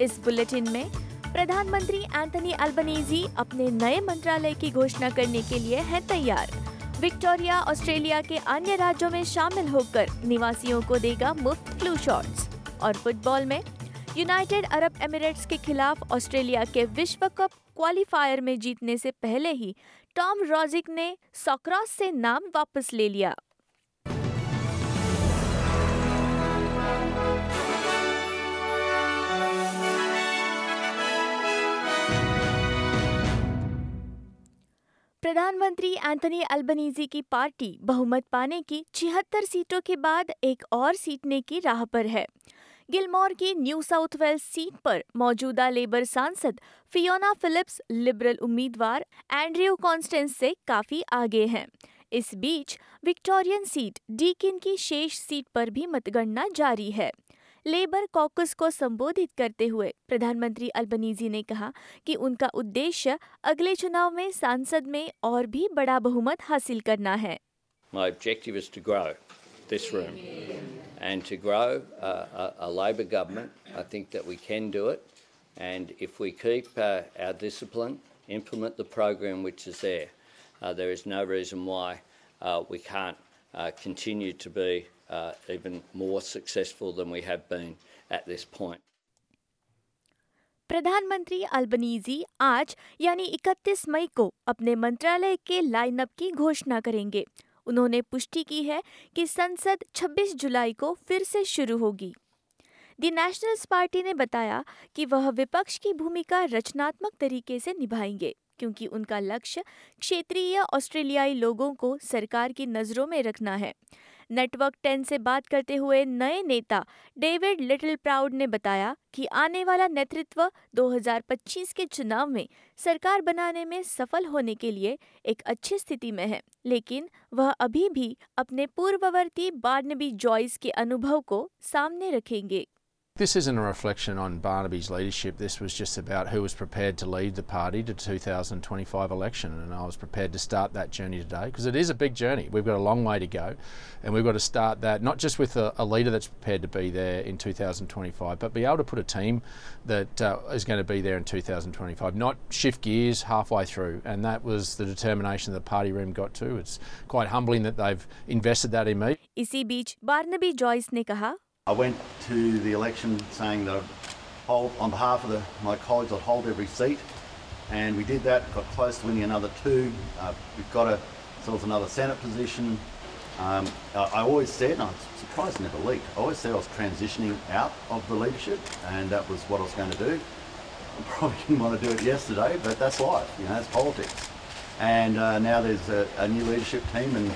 इस बुलेटिन में प्रधानमंत्री एंथनी अल्बनीज़ी अपने नए मंत्रालय की घोषणा करने के लिए हैं तैयार। विक्टोरिया ऑस्ट्रेलिया के अन्य राज्यों में शामिल होकर निवासियों को देगा मुफ्त फ्लू शॉट्स। और फुटबॉल में यूनाइटेड अरब एमिरेट्स के खिलाफ ऑस्ट्रेलिया के विश्व कप क्वालिफायर में जीतने से पहले ही टॉम रॉजिक ने सॉक्रॉस से नाम वापस ले लिया। प्रधानमंत्री एंथनी अल्बनीज़ी की पार्टी बहुमत पाने की 76 सीटों के बाद एक और सीटने की राह पर है। गिलमोर की न्यू साउथ वेल्स सीट पर मौजूदा लेबर सांसद फियोना फिलिप्स लिबरल उम्मीदवार एंड्रयू कॉन्स्टेंस से काफी आगे हैं। इस बीच विक्टोरियन सीट डीकिन की शेष सीट पर भी मतगणना जारी है। लेबर कॉकस को संबोधित करते हुए प्रधानमंत्री अल्बनीज़ी ने कहा कि उनका उद्देश्य अगले चुनाव में संसद में और भी बड़ा बहुमत हासिल करना है। My objective is to grow this room and to grow a Labor government. I think that we can do it, and if we keep our discipline, implement the program which is there, there is no reason why we can't continue to be even more successful than we have been at this point. प्रधानमंत्री Albanese आज यानी 31 मई को अपने मंत्रालय के lineup की घोषणा करेंगे। उन्होंने पुष्टि की है कि संसद 26 जुलाई को फिर से शुरू होगी। द नेशनल्स पार्टी ने बताया कि वह विपक्ष की भूमिका रचनात्मक तरीके से निभाएंगे, क्योंकि उनका लक्ष्य क्षेत्रीय ऑस्ट्रेलियाई लोगों को सरकार की नज़रों में रखना है। नेटवर्क 10 से बात करते हुए नए नेता डेविड लिटिल प्राउड ने बताया कि आने वाला नेतृत्व 2025 के चुनाव में सरकार बनाने में सफल होने के लिए एक अच्छी स्थिति में है, लेकिन वह अभी भी अपने पूर्ववर्ती बार्नबी जॉयस के अनुभव को सामने रखेंगे। This isn't a reflection on Barnaby's leadership. This was just about who was prepared to lead the party to 2025 election, and I was prepared to start that journey today because it is a big journey. We've got a long way to go, and we've got to start that not just with a leader that's prepared to be there in 2025, but be able to put a team that is going to be there in 2025, not shift gears halfway through, and that was the determination the party room got to. It's quite humbling that they've invested that in me. इसी बीच Barnaby Joyce ने कहा, I went to the election saying that I'd hold, on behalf of my colleagues, I'd hold every seat, and we did that, got close to winning another two. We've got ourselves another Senate position. I always said, and I'm surprised it never leaked, I always said I was transitioning out of the leadership, and that was what I was going to do. I probably didn't want to do it yesterday, but that's life, that's politics. And now there's a new leadership team, and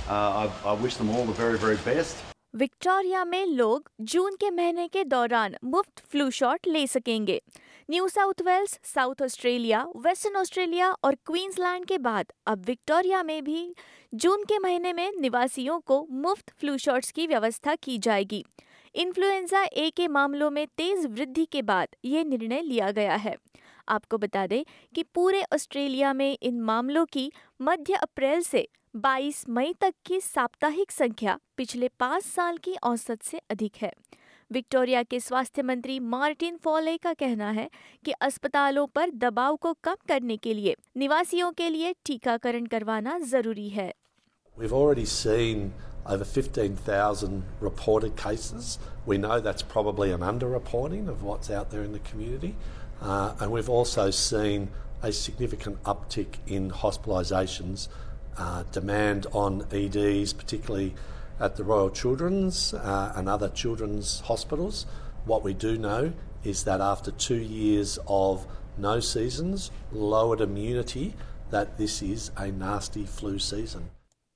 I wish them all the very, very best. Victoria में लोग जून के महीने के दौरान मुफ्त flu shot ले सकेंगे। New South Wales, South Australia, Western Australia और क्वींसलैंड के बाद अब विक्टोरिया में भी जून के महीने में निवासियों को मुफ्त फ्लू शॉट्स की व्यवस्था की जाएगी। इन्फ्लुएंजा ए के मामलों में तेज वृद्धि के बाद ये निर्णय लिया गया है। आपको बता दें कि पूरे ऑस्ट्रेलिया में इन मामलों की मध्य अप्रैल से 22 मई तक की साप्ताहिक संख्या पिछले 5 साल की औसत से अधिक है। विक्टोरिया के स्वास्थ्य मंत्री मार्टिन फॉले का कहना है कि अस्पतालों पर दबाव को कम करने के लिए निवासियों के लिए टीकाकरण करवाना जरूरी है। We've already seen over 15,000 reported cases. We know that's probably an underreporting of what's out there in the community. And we've also seen a significant uptick in hospitalisations, demand on EDs, particularly at the Royal Children's and other children's hospitals. What we do know is that after 2 years of no seasons, lowered immunity, that this is a nasty flu season.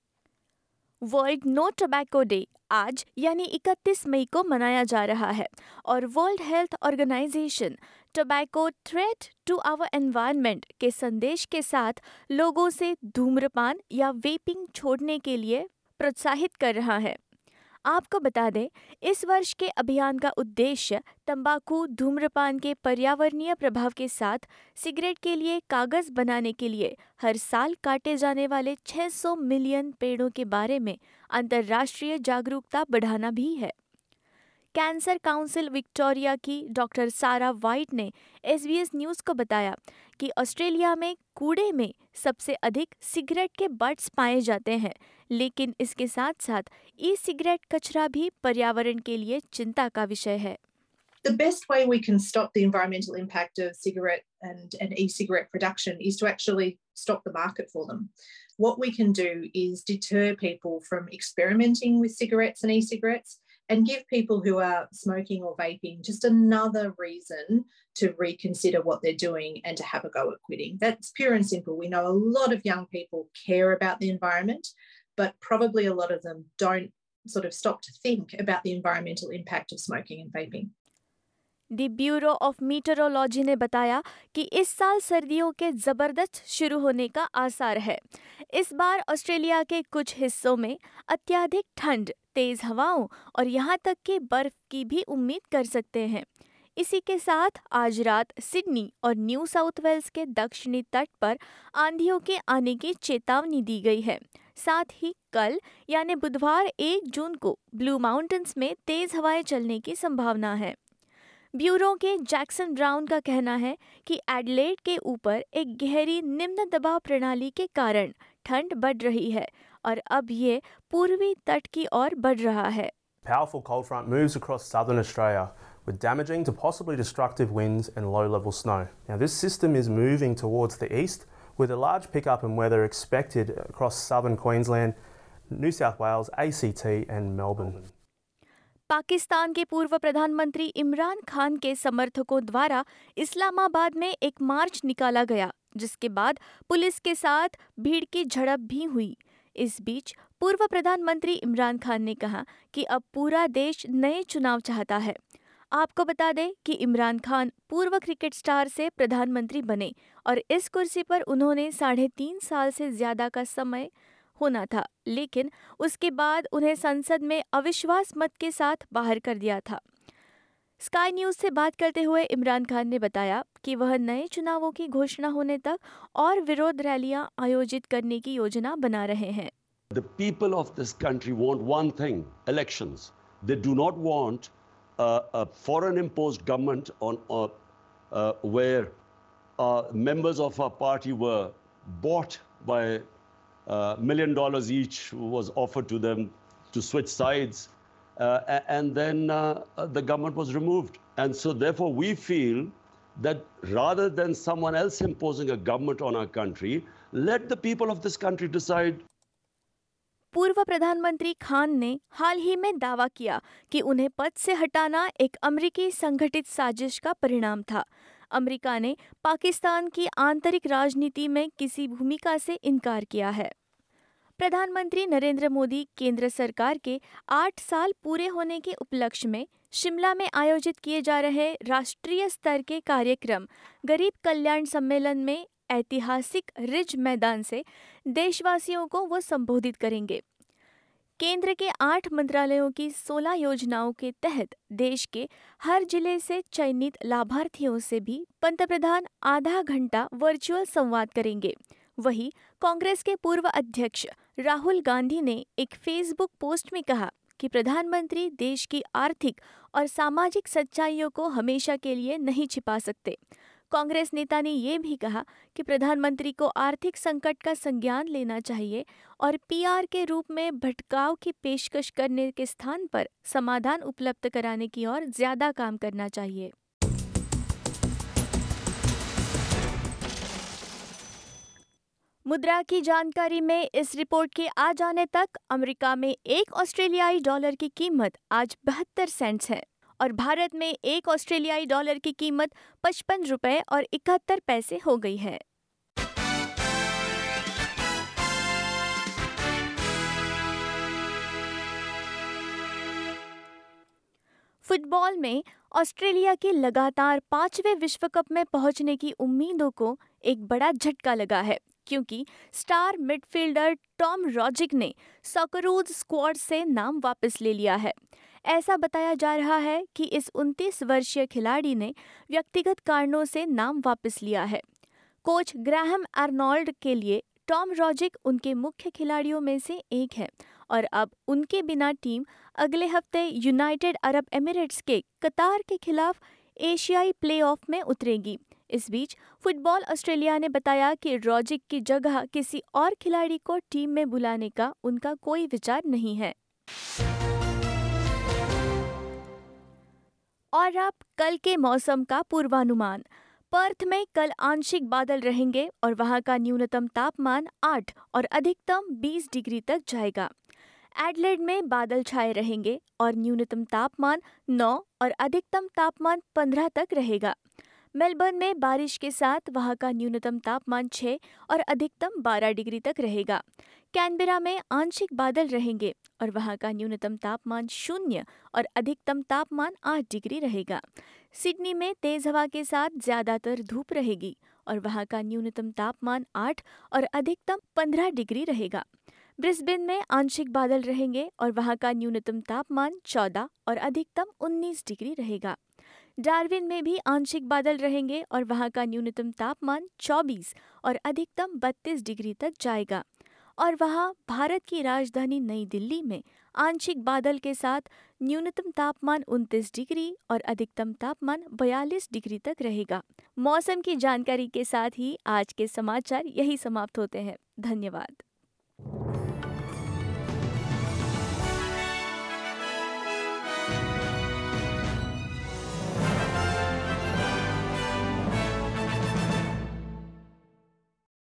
World No Tobacco Day आज यानी 31 मई को मनाया जा रहा है और World Health Organization tobacco threat to our environment के संदेश के साथ लोगों से धूम्रपान या वेपिंग छोड़ने के लिए प्रोत्साहित कर रहा है। आपको बता दें, इस वर्ष के अभियान का उद्देश्य तंबाकू धूम्रपान के पर्यावरणीय प्रभाव के साथ सिगरेट के लिए कागज बनाने के लिए हर साल काटे जाने वाले 600 मिलियन पेड़ों के बारे में अंतर्राष्ट्रीय जागरूकता बढ़ाना भी है। कैंसर काउंसिल विक्टोरिया की डॉक्टर सारा वाइट ने SBS न्यूज़ को बताया कि ऑस्ट्रेलिया में कूड़े में सबसे अधिक सिगरेट के बट्स पाए जाते हैं, लेकिन इसके साथ साथ ई सिगरेट कचरा भी पर्यावरण के लिए चिंता का विषय है। The best way we can stop the environmental impact of cigarette and e-cigarette production is to actually stop the market for them. What we can do is deter people from experimenting with cigarettes and e-cigarettes and give people who are smoking or vaping just another reason to reconsider what they're doing and to have a go at quitting. That's pure and simple. We know a lot of young people care about the environment, but probably a lot of them don't sort of stop to think about the environmental impact of smoking and vaping. The Bureau of Meteorology ने बताया कि इस साल सर्दियों के ज़बरदस्त शुरू होने का आसार है। इस बार ऑस्ट्रेलिया के कुछ हिस्सों में अत्यधिक ठंड, तेज़ हवाओं और यहाँ तक कि बर्फ़ की भी उम्मीद कर सकते हैं। इसी के साथ आज रात सिडनी और न्यू साउथ वेल्स के दक्षिणी तट पर आंधियों के आने की चेतावनी दी गई है। साथ ही कल यानी बुधवार 1 जून को ब्लू माउंटेन्स में तेज़ हवाएं चलने की संभावना है। ब्यूरो के जैक्सन ब्राउन का कहना है कि एडलेड के ऊपर एक गहरी निम्न दबाव प्रणाली के कारण ठंड बढ़ रही है और अब ये पूर्वी तट की ओर बढ़ रहा है। Powerful cold front moves across southern Australia with damaging to possibly destructive winds and low-level snow. Now, this system is moving towards the east with a large pickup in weather expected across southern Queensland, New South Wales, ACT and Melbourne. Pakistan के पूर्व प्रधानमंत्री इमरान खान के समर्थकों द्वारा इस्लामाबाद में एक मार्च निकाला गया, जिसके बाद पुलिस के साथ भीड़ की झड़प भी हुई। इस बीच पूर्व प्रधानमंत्री इमरान खान ने कहा कि अब पूरा देश नए चुनाव चाहता है। आपको बता दें कि इमरान खान पूर्व क्रिकेट स्टार से प्रधानमंत्री बने और इस कुर्सी पर उन्होंने 3.5 साल से ज़्यादा का समय होना था, लेकिन उसके बाद उन्हें संसद में अविश्वास मत के साथ बाहर कर दिया था। स्काई न्यूज़ से बात करते हुए इमरान खान ने बताया कि वह नए चुनावों की घोषणा होने तक और विरोध रैलियां आयोजित करने की योजना बना रहे हैं। The people of this country want one thing, elections. They do not want a foreign imposed government where members of our party were bought by $1 million each was offered to them to switch sides, and then the government was removed. And so therefore we feel that rather than someone else imposing a government on our country, let the people of this country decide. पूर्व प्रधानमंत्री खान ने हाल ही में दावा किया कि उन्हें पद से हटाना एक अमेरिकी संगठित साजिश का परिणाम था। अमेरिका ने पाकिस्तान की आंतरिक राजनीति में किसी भूमिका से इनकार किया है। प्रधानमंत्री नरेंद्र मोदी केंद्र सरकार के 8 साल पूरे होने के उपलक्ष्य में शिमला में आयोजित किए जा रहे राष्ट्रीय स्तर के कार्यक्रम गरीब कल्याण सम्मेलन में ऐतिहासिक रिज मैदान से देशवासियों को वो संबोधित करेंगे। केंद्र के 8 मंत्रालयों की 16 योजनाओं के तहत देश के हर जिले से चयनित लाभार्थियों से भी पंतप्रधान आधा घंटा वर्चुअल संवाद करेंगे। वहीं कांग्रेस के पूर्व अध्यक्ष राहुल गांधी ने एक फेसबुक पोस्ट में कहा कि प्रधानमंत्री देश की आर्थिक और सामाजिक सच्चाइयों को हमेशा के लिए नहीं छिपा सकते। कांग्रेस नेता ने ये भी कहा कि प्रधानमंत्री को आर्थिक संकट का संज्ञान लेना चाहिए और पीआर के रूप में भटकाव की पेशकश करने के स्थान पर समाधान उपलब्ध कराने की ओर ज्यादा काम करना चाहिए। मुद्रा की जानकारी में इस रिपोर्ट के आ जाने तक अमेरिका में एक ऑस्ट्रेलियाई डॉलर की कीमत आज 72 सेंट्स है और भारत में एक ऑस्ट्रेलियाई डॉलर की कीमत 55 रुपये और 71 पैसे हो गई है। फुटबॉल में ऑस्ट्रेलिया की लगातार 5वें विश्व कप में पहुंचने की उम्मीदों को एक बड़ा झटका लगा है, क्योंकि स्टार मिडफील्डर टॉम रॉजिक ने सॉकरूज स्क्वाड से नाम वापस ले लिया है। ऐसा बताया जा रहा है कि इस 29 वर्षीय खिलाड़ी ने व्यक्तिगत कारणों से नाम वापस लिया है। कोच ग्राहम आर्नोल्ड के लिए टॉम रॉजिक उनके मुख्य खिलाड़ियों में से एक है और अब उनके बिना टीम अगले हफ्ते यूनाइटेड अरब एमिरेट्स के कतार के खिलाफ एशियाई प्लेऑफ में उतरेगी। इस बीच फुटबॉल ऑस्ट्रेलिया ने बताया कि रॉजिक की जगह किसी और खिलाड़ी को टीम में बुलाने का उनका कोई विचार नहीं है। और अब कल के मौसम का पूर्वानुमान। पर्थ में कल आंशिक बादल रहेंगे और वहां का न्यूनतम तापमान 8 और अधिकतम 20 डिग्री तक जाएगा। एडलेड में बादल छाए रहेंगे और न्यूनतम तापमान 9 और अधिकतम तापमान 15 तक रहेगा। मेलबर्न में बारिश के साथ वहां का न्यूनतम तापमान 6 और अधिकतम 12 डिग्री तक रहेगा। कैनबेरा में आंशिक बादल रहेंगे और वहां का न्यूनतम तापमान 0 और अधिकतम तापमान 8 डिग्री रहेगा। सिडनी में तेज हवा के साथ ज्यादातर धूप रहेगी और वहां का न्यूनतम तापमान 8 और अधिकतम 15 डिग्री रहेगा। ब्रिस्बेन में आंशिक बादल रहेंगे और वहां का न्यूनतम तापमान 14 और अधिकतम 19 डिग्री रहेगा। डार्विन में भी आंशिक बादल रहेंगे और वहां का न्यूनतम तापमान 24 और अधिकतम 32 डिग्री तक जाएगा। और वहां भारत की राजधानी नई दिल्ली में आंशिक बादल के साथ न्यूनतम तापमान 29 डिग्री और अधिकतम तापमान 42 डिग्री तक रहेगा। मौसम की जानकारी के साथ ही आज के समाचार यही समाप्त होते हैं। धन्यवाद।